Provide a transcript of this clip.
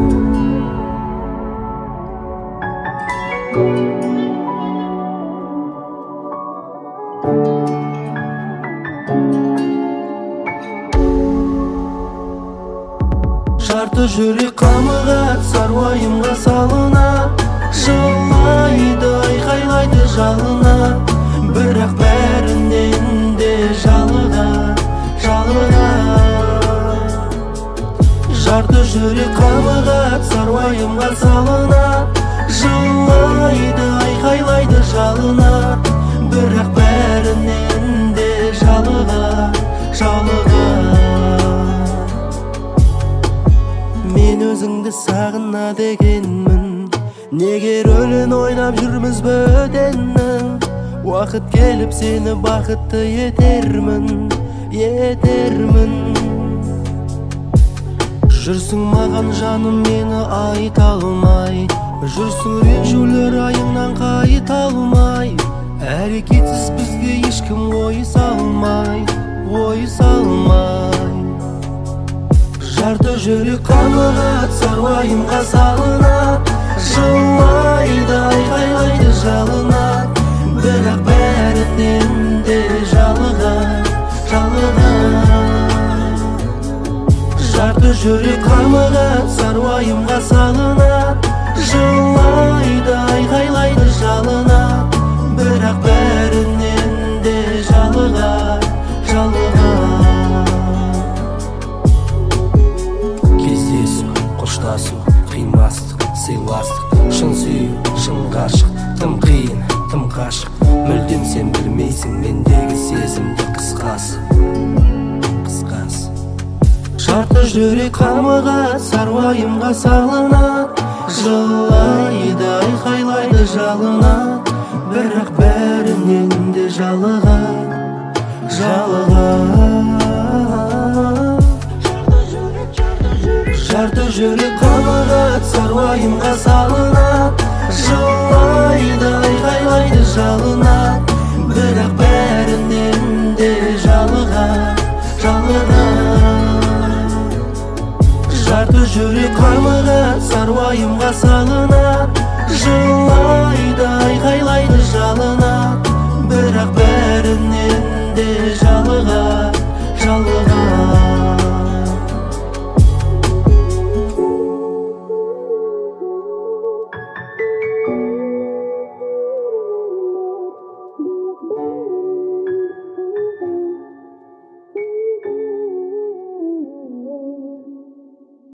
Жарты жүрек қамығат, саруайымға салынат, жылайды, айқайлайды жалынат, бірақ бәрінен де жалығат. Жарты жүрек қамығат, саруайымға салынат, жылайды, айқайлайды жалынат, бірақ бәрінен де жалығат. Мен өзіңді сағынады екенмін, неге рөлін ойнап жүрміз бөтеннің? Уақыт келіп сені бақытты етермін. Жүрсің маған жаным мені айта алмай, жүрсің ренжулер айыңнан қайта алмай, әрекетсіз бізге ешкім ой салмай. Жарты жүрек қамығат, саруайымға салынат, жылайды, айқайлайды жалынат, бірақ бәрінен де жалығат. Жарты жүрек қамығат, саруайымға салынат, жылайды, айқайлайды жалынат, бірақ бәрінен де жалығат. Кездесу, қоштасу, қимастық, сыйластық, шын сүю, шын ғашық, тым қиын, тым қашық, мүлдем сен білмейсің мендегі сезімді қысқасы. Жарты жүрек қамығат, саруайымға салынат, жылайды, айқайлайды жалынат, бірақ бәрінен де жалығат. Жарты жүрек қамығат, саруайымға салынат, жылайды, айқайлайды жалынат, бірақ бәрінен де жалығат. Жарты жүрек қамығат, саруайымға салынат, жылайды, айқайлайды жалынат, бірақ бәрінен де жалығат.